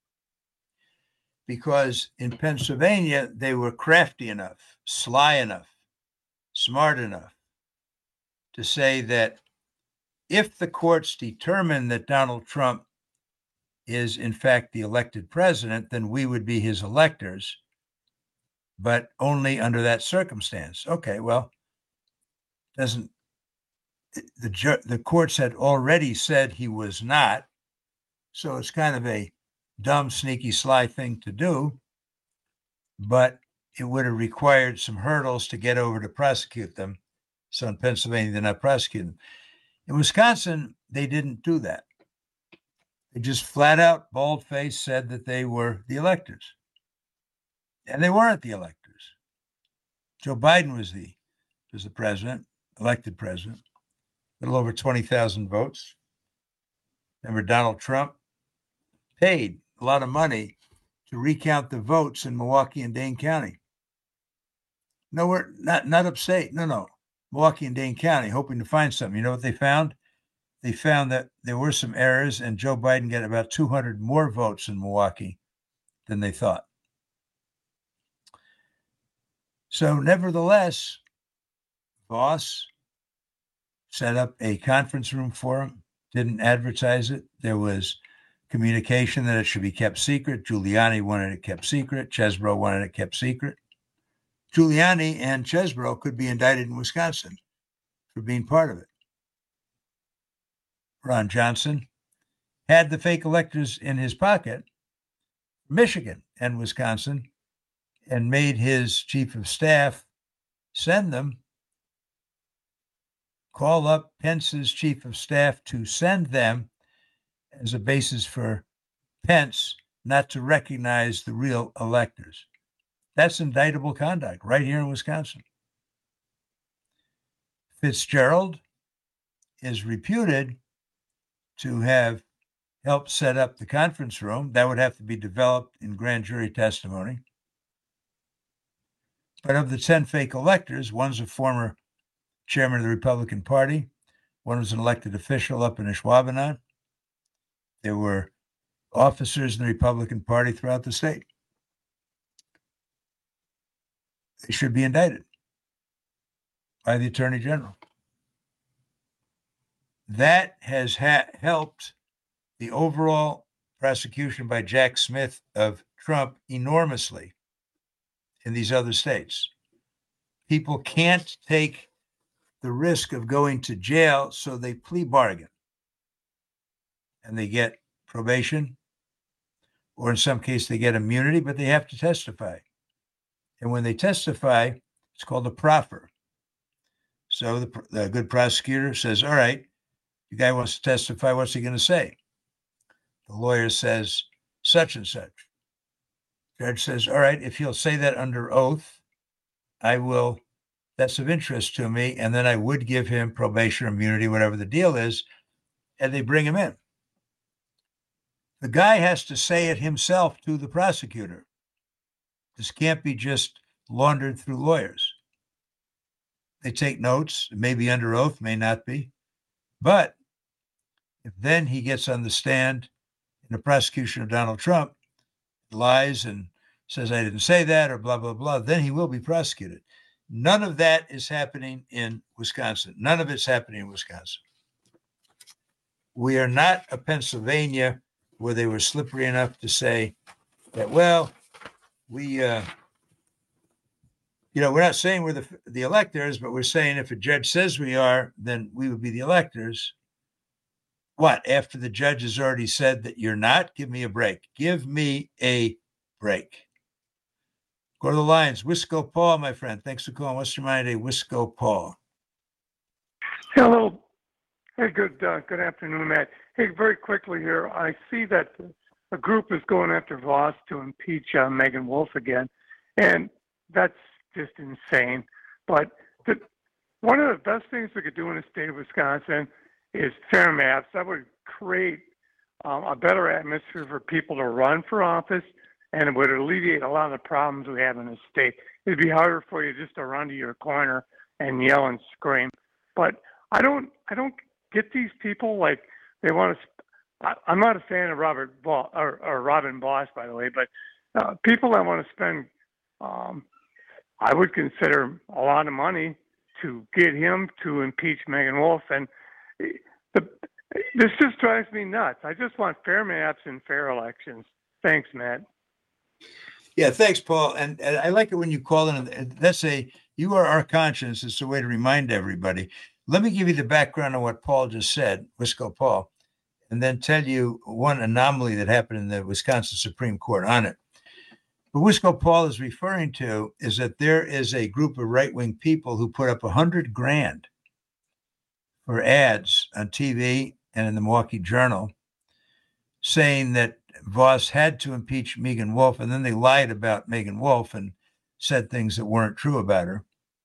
Because in Pennsylvania, they were crafty enough, sly enough, smart enough to say that if the courts determine that Donald Trump is in fact the elected president, then we would be his electors, but only under that circumstance. Okay, well, doesn't the the courts had already said he was not, so it's kind of a dumb, sneaky, sly thing to do, but it would have required some hurdles to get over to prosecute them. So in Pennsylvania, they're not prosecuting them. In Wisconsin, they didn't do that. They just flat out, bald-faced said that they were the electors. And they weren't the electors. Joe Biden was the was the president, elected president, a little over twenty thousand votes. Remember, Donald Trump paid a lot of money to recount the votes in Milwaukee and Dane County. No, we're not, not upstate. No, no. Milwaukee and Dane County, hoping to find something. You know what they found? They found that there were some errors, and Joe Biden got about two hundred more votes in Milwaukee than they thought. So nevertheless, Voss set up a conference room for him, didn't advertise it. There was communication that it should be kept secret. Giuliani wanted it kept secret. Chesbrough wanted it kept secret. Giuliani and Chesbrough could be indicted in Wisconsin for being part of it. Ron Johnson had the fake electors in his pocket, Michigan and Wisconsin, and made his chief of staff send them, call up Pence's chief of staff to send them as a basis for Pence not to recognize the real electors. That's indictable conduct right here in Wisconsin. Fitzgerald is reputed to have helped set up the conference room. That would have to be developed in grand jury testimony. But of the ten fake electors, one's a former chairman of the Republican Party. One was an elected official up in Ashwaubenon. There were officers in the Republican Party throughout the state. They should be indicted by the Attorney General. That has ha- helped the overall prosecution by Jack Smith of Trump enormously in these other states. People can't take the risk of going to jail, so they plea bargain. And they get probation, or in some case they get immunity, but they have to testify. And when they testify, it's called a proffer. So the, the good prosecutor says, all right, the guy wants to testify, what's he going to say? The lawyer says, such and such. Judge says, all right, if he'll say that under oath, I will, that's of interest to me, and then I would give him probation or immunity, whatever the deal is, and they bring him in. The guy has to say it himself to the prosecutor. This can't be just laundered through lawyers. They take notes, it may be under oath, may not be. But if then he gets on the stand in the prosecution of Donald Trump, lies and says, I didn't say that, or blah, blah, blah, then he will be prosecuted. None of that is happening in Wisconsin. None of it's happening in Wisconsin. We are not a Pennsylvania where they were slippery enough to say that, well, we, uh, you know, we're not saying we're the, the electors, but we're saying if a judge says we are, then we would be the electors. What? After the judge has already said that you're not? Give me a break. Give me a break. Go to the lines. Wisco Paul, my friend. Thanks for calling. What's your mind today? Wisco Paul. Hello. Hey, good uh, good afternoon, Matt. Hey, very quickly here, I see that a group is going after Voss to impeach uh, Megan Wolf again, and that's just insane. But the, one of the best things we could do in the state of Wisconsin is fair maps. That would create um, a better atmosphere for people to run for office, and it would alleviate a lot of the problems we have in the state. It'd be harder for you just to run to your corner and yell and scream. But I don't, I don't get these people like they want to. I, I'm not a fan of Robert Bo- or, or Robin Voss, by the way, but uh, people that want to spend, um, I would consider a lot of money to get him to impeach Megan Wolf, and the, this just drives me nuts. I just want fair maps and fair elections. Thanks, Matt. Yeah, thanks, Paul. And, and I like it when you call in. That's a, you are our conscience. It's a way to remind everybody. Let me give you the background on what Paul just said, Wisco Paul, and then tell you one anomaly that happened in the Wisconsin Supreme Court on it. What Wisco Paul is referring to is that there is a group of right-wing people who put up a hundred grand for ads on T V and in the Milwaukee Journal saying that Voss had to impeach Megan Wolf, and then they lied about Megan Wolf and said things that weren't true about her.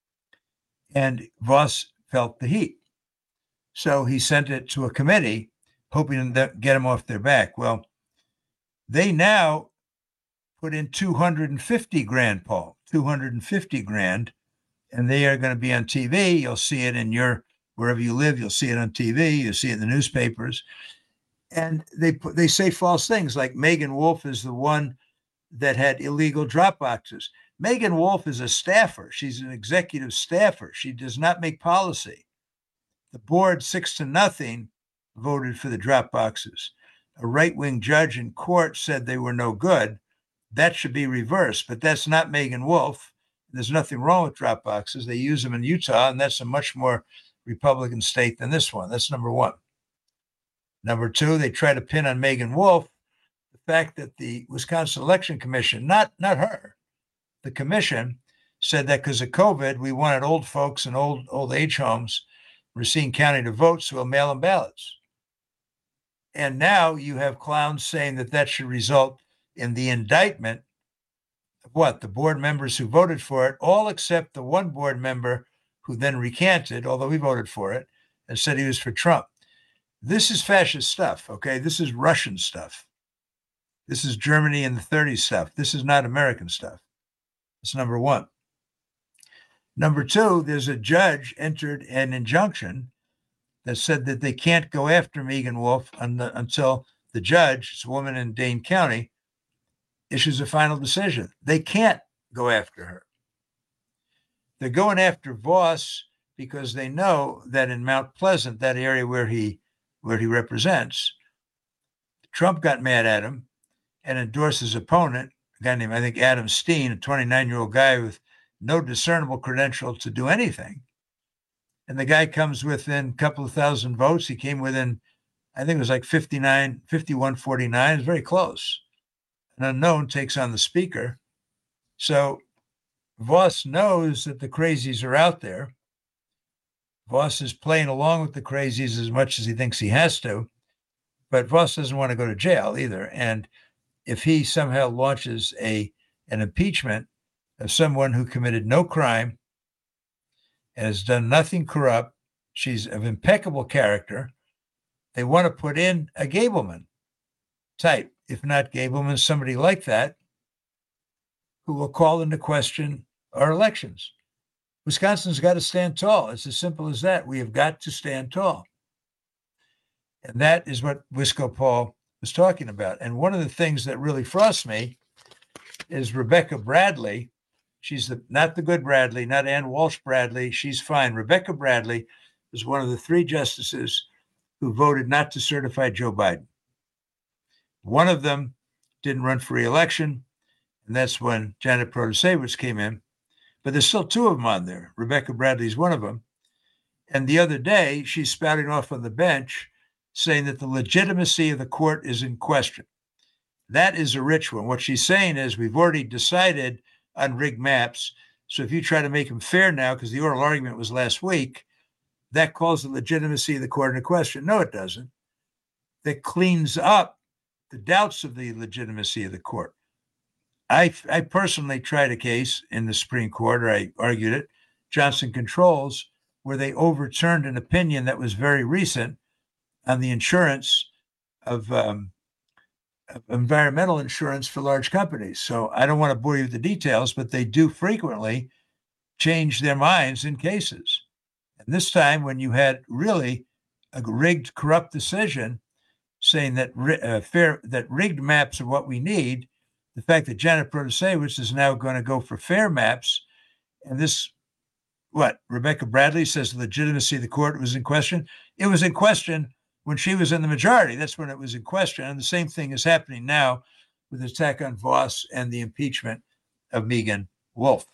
And Voss felt the heat. So he sent it to a committee, hoping to get him off their back. Well, they now put in two hundred fifty grand, Paul, two hundred fifty grand, and they are going to be on T V. You'll see it in your, wherever you live, you'll see it on T V, you'll see it in the newspapers. And they put, they say false things like Megan Wolf is the one that had illegal drop boxes. Megan Wolf is a staffer. She's an executive staffer. She does not make policy. The board, six to nothing, voted for the drop boxes. A right-wing judge in court said they were no good. That should be reversed, but that's not Megan Wolf. There's nothing wrong with drop boxes. They use them in Utah, and that's a much more Republican state than this one. That's number one. Number two, they try to pin on Megan Wolf the fact that the Wisconsin Election Commission, not, not her, the commission said that because of COVID, we wanted old folks and old old age homes, Racine County, to vote, so we'll mail them ballots. And now you have clowns saying that that should result in the indictment of what? The board members who voted for it, all except the one board member who then recanted, although he voted for it, and said he was for Trump. This is fascist stuff, okay? This is Russian stuff. This is Germany in the thirties stuff. This is not American stuff. That's number one. Number two, there's a judge entered an injunction that said that they can't go after Megan Wolf un- until the judge, it's a woman in Dane County, issues a final decision. They can't go after her. They're going after Voss because they know that in Mount Pleasant, that area where he where he represents, Trump got mad at him and endorsed his opponent, a guy named, I think, Adam Steen, a twenty-nine-year-old guy with no discernible credential to do anything. And the guy comes within a couple of thousand votes. He came within, I think it was like fifty-nine, fifty-one forty-nine. It's very close. An unknown takes on the speaker. So Voss knows that the crazies are out there. Voss is playing along with the crazies as much as he thinks he has to. But Voss doesn't want to go to jail either. And if he somehow launches a an impeachment of someone who committed no crime and has done nothing corrupt, she's of impeccable character, they want to put in a Gableman type. If not Gableman, somebody like that who will call into question our elections. Wisconsin's got to stand tall. It's as simple as that. We have got to stand tall. And that is what Wisco Paul was talking about. And one of the things that really frosts me is Rebecca Bradley. She's the, not the good Bradley, not Ann Walsh Bradley. She's fine. Rebecca Bradley is one of the three justices who voted not to certify Joe Biden. One of them didn't run for re-election, and that's when Janet Protasevich came in. But there's still two of them on there. Rebecca Bradley's one of them. And the other day, she's spouting off on the bench saying that the legitimacy of the court is in question. That is a rich one. What she's saying is we've already decided on rigged maps. So if you try to make them fair now, because the oral argument was last week, that calls the legitimacy of the court into question. No, it doesn't. That cleans up the doubts of the legitimacy of the court. I, I personally tried a case in the Supreme Court, or I argued it, Johnson Controls, where they overturned an opinion that was very recent on the insurance of, um, of environmental insurance for large companies. So I don't want to bore you with the details, but they do frequently change their minds in cases. And this time, when you had really a rigged, corrupt decision saying that uh, fair that rigged maps are what we need, the fact that Janet Protasevich is now going to go for fair maps, and this, what, Rebecca Bradley says the legitimacy of the court was in question. It was in question when she was in the majority. That's when it was in question. And the same thing is happening now with the attack on Voss and the impeachment of Megan Wolf.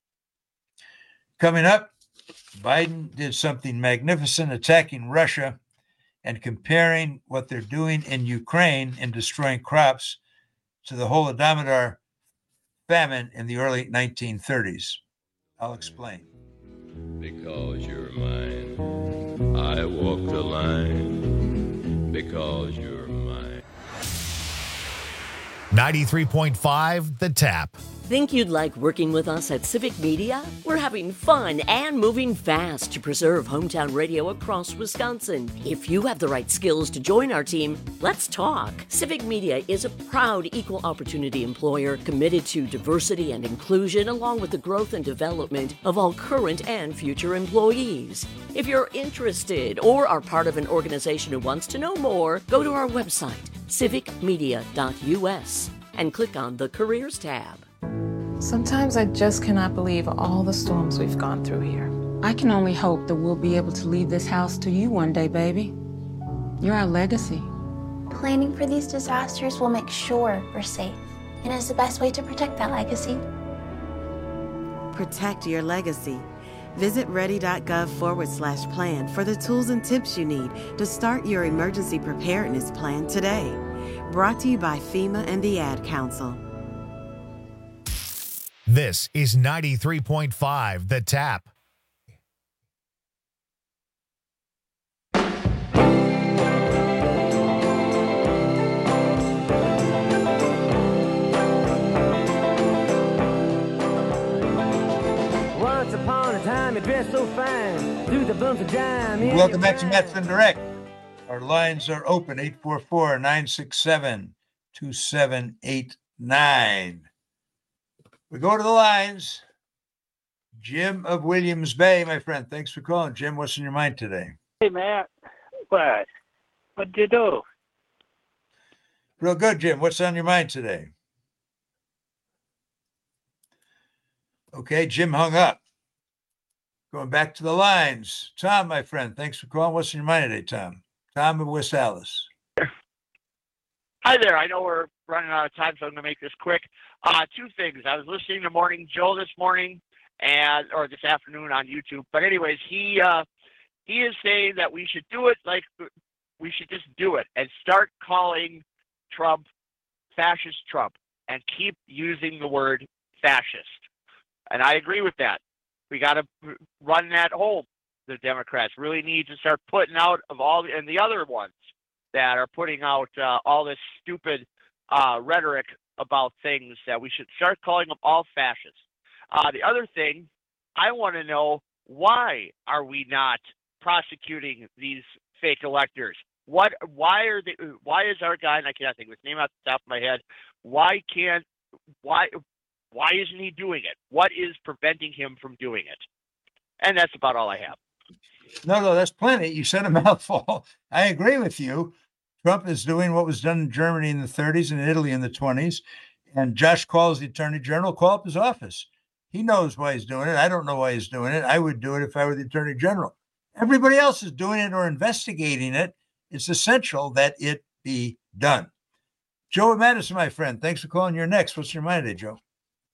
Coming up, Biden did something magnificent, attacking Russia and comparing what they're doing in Ukraine and destroying crops to the Holodomor famine in the early nineteen thirties. I'll explain. Because you're mine, I walk the line. Because you're mine. ninety-three point five The Tap. Think you'd like working with us at Civic Media? We're having fun and moving fast to preserve hometown radio across Wisconsin. If you have the right skills to join our team, let's talk. Civic Media is a proud equal opportunity employer committed to diversity and inclusion, along with the growth and development of all current and future employees. If you're interested or are part of an organization who wants to know more, go to our website, civic media dot u s, and click on the Careers tab. Sometimes I just cannot believe all the storms we've gone through here. I can only hope that we'll be able to leave this house to you one day, baby. You're our legacy. Planning for these disasters will make sure we're safe, and is the best way to protect that legacy. Protect your legacy. Visit ready.gov forward slash plan for the tools and tips you need to start your emergency preparedness plan today. Brought to you by FEMA and the Ad Council. This is ninety-three point five The Tap. Once upon a time, you dressed so fine through the bumps of dime. Welcome back to Mets and Direct. Our lines are open, eight four four, nine six seven, two seven eight nine. We go to the lines. Jim of Williams Bay, my friend. Thanks for calling. Jim, what's in your mind today? Hey, Matt. What? What'd you do? Real good, Jim. What's on your mind today? Okay, Jim hung up. Going back to the lines. Tom, my friend. Thanks for calling. What's in your mind today, Tom? Tom of West Allis. Hi there. I know we're running out of time, so I'm going to make this quick. Uh, two things. I was listening to Morning Joe this morning, and or this afternoon on YouTube. But anyways, he uh, he is saying that we should do it like we should just do it and start calling Trump fascist Trump and keep using the word fascist. And I agree with that. We got to run that home. The Democrats really need to start putting out of all the, and the other ones that are putting out uh, all this stupid uh, rhetoric about things that we should start calling them all fascists. Uh, the other thing, I want to know, why are we not prosecuting these fake electors? What? Why are they? Why is our guy? And I cannot think of his name off the top of my head. Why can't? Why? Why isn't he doing it? What is preventing him from doing it? And that's about all I have. No, no, that's plenty. You said a mouthful. I agree with you. Trump is doing what was done in Germany in the thirties and Italy in the twenties. And Josh calls the attorney general, call up his office. He knows why he's doing it. I don't know why he's doing it. I would do it if I were the attorney general. Everybody else is doing it or investigating it. It's essential that it be done. Joe of Madison, my friend, thanks for calling. You're next. What's your mind today, Joe?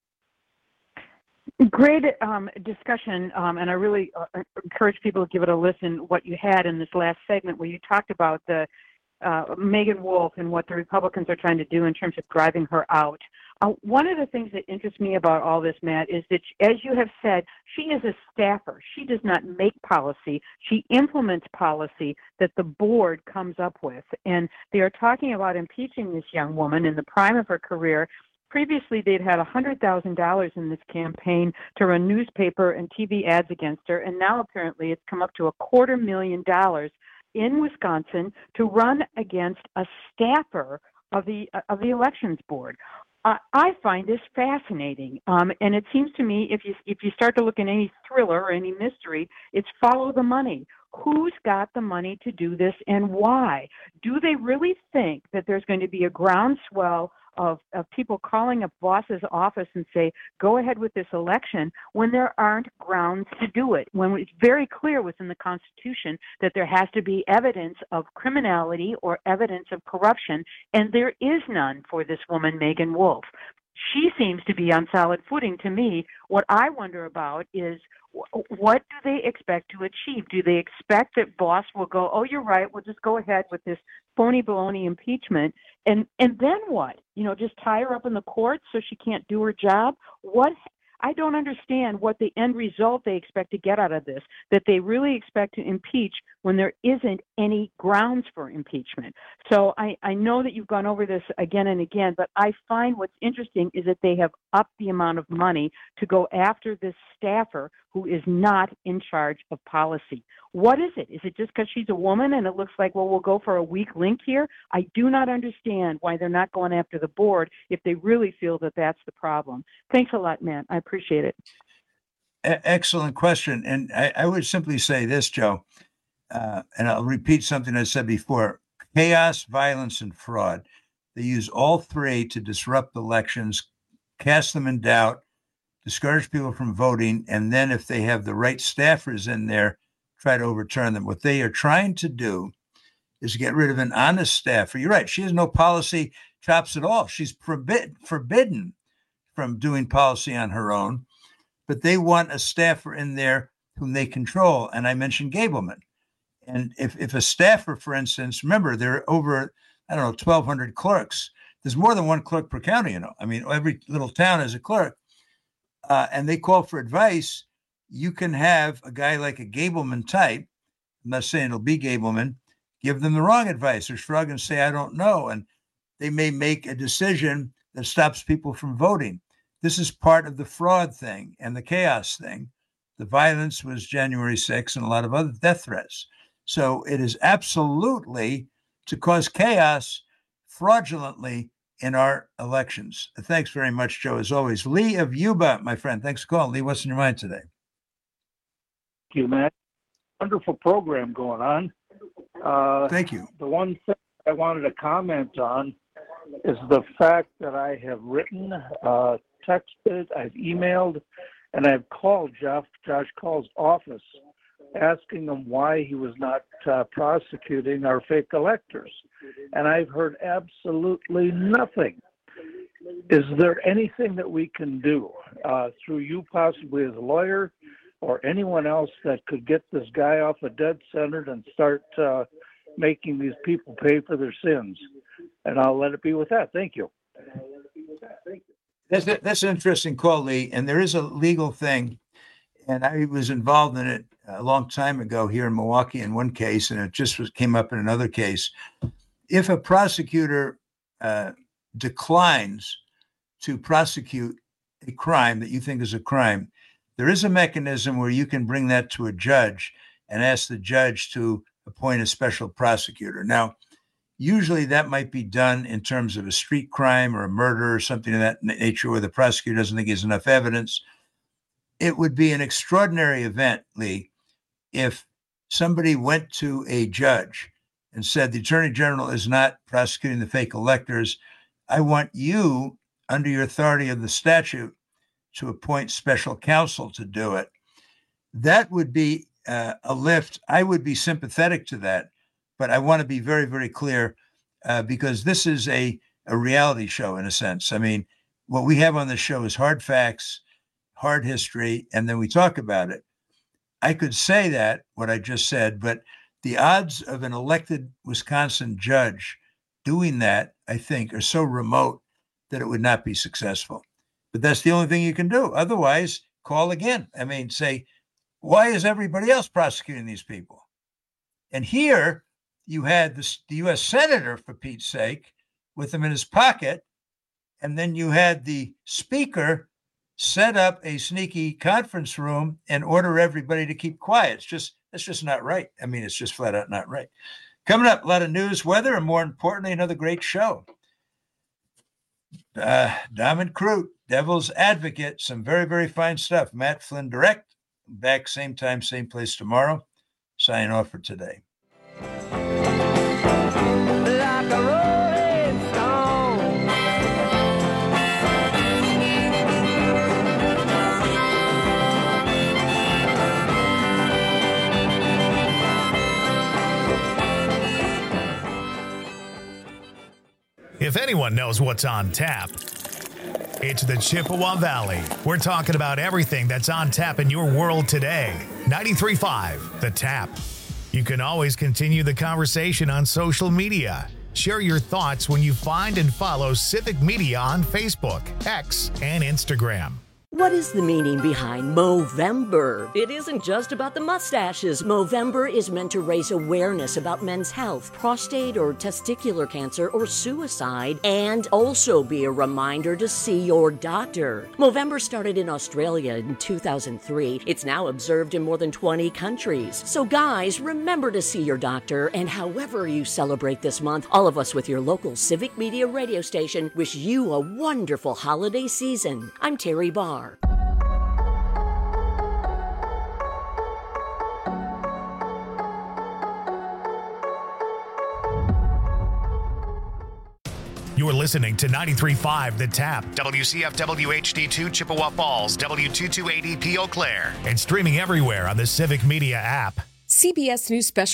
Great um, discussion, um, and I really uh, encourage people to give it a listen. What you had in this last segment where you talked about the uh, Megan Wolf and what the Republicans are trying to do in terms of driving her out. Uh, one of the things that interests me about all this, Matt, is that, as you have said, she is a staffer. She does not make policy. She implements policy that the board comes up with. And they are talking about impeaching this young woman in the prime of her career. Previously, they'd had one hundred thousand dollars in this campaign to run newspaper and T V ads against her, and now apparently it's come up to a quarter million dollars in Wisconsin to run against a staffer of the of the elections board. Uh, I find this fascinating, um, and it seems to me if you if you start to look in any thriller or any mystery, it's follow the money. Who's got the money to do this, and why? Do they really think that there's going to be a groundswell of, of people calling a boss's office and say, go ahead with this election, when there aren't grounds to do it, when it's very clear within the Constitution that there has to be evidence of criminality or evidence of corruption, and there is none for this woman, Megan Wolf. She seems to be on solid footing to me. What I wonder about is, what do they expect to achieve? Do they expect that Boss will go, oh, you're right, we'll just go ahead with this phony baloney impeachment, and and then what? You know, just tie her up in the courts so she can't do her job? What? I don't understand what the end result they expect to get out of this, that they really expect to impeach when there isn't any grounds for impeachment. So I, I know that you've gone over this again and again, but I find what's interesting is that they have upped the amount of money to go after this staffer who is not in charge of policy. What is it? Is it just because she's a woman and it looks like, well, we'll go for a weak link here? I do not understand why they're not going after the board if they really feel that that's the problem. Thanks a lot, Matt. I appreciate it. E- excellent question. And I, I would simply say this, Joe, uh, and I'll repeat something I said before. Chaos, violence, and fraud. They use all three to disrupt elections, cast them in doubt, discourage people from voting, and then if they have the right staffers in there, try to overturn them. What they are trying to do is get rid of an honest staffer. You're right. She has no policy chops at all. She's forbid, forbidden from doing policy on her own, but they want a staffer in there whom they control. And I mentioned Gableman. And if, if a staffer, for instance, remember, there are over, I don't know, twelve hundred clerks. There's more than one clerk per county, you know. I mean, every little town has a clerk. Uh, and they call for advice. You can have a guy like a Gableman type, I'm not saying it'll be Gableman, give them the wrong advice or shrug and say, I don't know. And they may make a decision that stops people from voting. This is part of the fraud thing and the chaos thing. The violence was January sixth and a lot of other death threats. So it is absolutely to cause chaos fraudulently in our elections. Thanks very much, Joe, as always. Lee of Yuba, my friend. Thanks for calling. Lee, what's in your mind today? Thank you, Matt. Wonderful program going on. Uh, Thank you. The one thing I wanted to comment on is the fact that I have written, uh, texted, I've emailed, and I've called Jeff, Josh Call's office, asking him why he was not uh, prosecuting our fake electors. And I've heard absolutely nothing. Is there anything that we can do uh, through you possibly as a lawyer or anyone else that could get this guy off a dead center and start uh, making these people pay for their sins? And I'll let it be with that. Thank you. That's, a, that's an interesting call, Lee. And there is a legal thing. And I was involved in it a long time ago here in Milwaukee in one case, and it just was, came up in another case. If a prosecutor uh, declines to prosecute a crime that you think is a crime, there is a mechanism where you can bring that to a judge and ask the judge to appoint a special prosecutor. Now, usually that might be done in terms of a street crime or a murder or something of that nature where the prosecutor doesn't think there's enough evidence. It would be an extraordinary event, Lee, if somebody went to a judge and said, the Attorney General is not prosecuting the fake electors. I want you, under your authority of the statute, to appoint special counsel to do it. That would be uh, a lift. I would be sympathetic to that, but I want to be very, very clear uh, because this is a, a reality show in a sense. I mean, what we have on the show is hard facts, hard history, and then we talk about it. I could say that, what I just said, but the odds of an elected Wisconsin judge doing that, I think, are so remote that it would not be successful. But that's the only thing you can do. Otherwise, call again. I mean, say, why is everybody else prosecuting these people? And here you had the, the U S Senator, for Pete's sake, with him in his pocket, and then you had the Speaker set up a sneaky conference room and order everybody to keep quiet. It's just, it's just not right. I mean, it's just flat out not right. Coming up, a lot of news, weather, and more importantly, another great show. Uh, Diamond Crute, Devil's Advocate, some very, very fine stuff. Matt Flynn Direct, back same time, same place tomorrow. Signing off for today. Like a rolling stone. If anyone knows what's on tap, it's the Chippewa Valley. We're talking about everything that's on tap in your world today. ninety-three point five, The Tap. You can always continue the conversation on social media. Share your thoughts when you find and follow Civic Media on Facebook, X, and Instagram. What is the meaning behind Movember? It isn't just about the mustaches. Movember is meant to raise awareness about men's health, prostate or testicular cancer, or suicide, and also be a reminder to see your doctor. Movember started in Australia in two thousand three. It's now observed in more than twenty countries. So guys, remember to see your doctor, and however you celebrate this month, all of us with your local Civic Media radio station wish you a wonderful holiday season. I'm Terry Barr. You're listening to ninety-three point five The Tap, W C F W H D two Chippewa Falls, W two two eighty P Eau Claire, and streaming everywhere on the Civic Media app. C B S News Special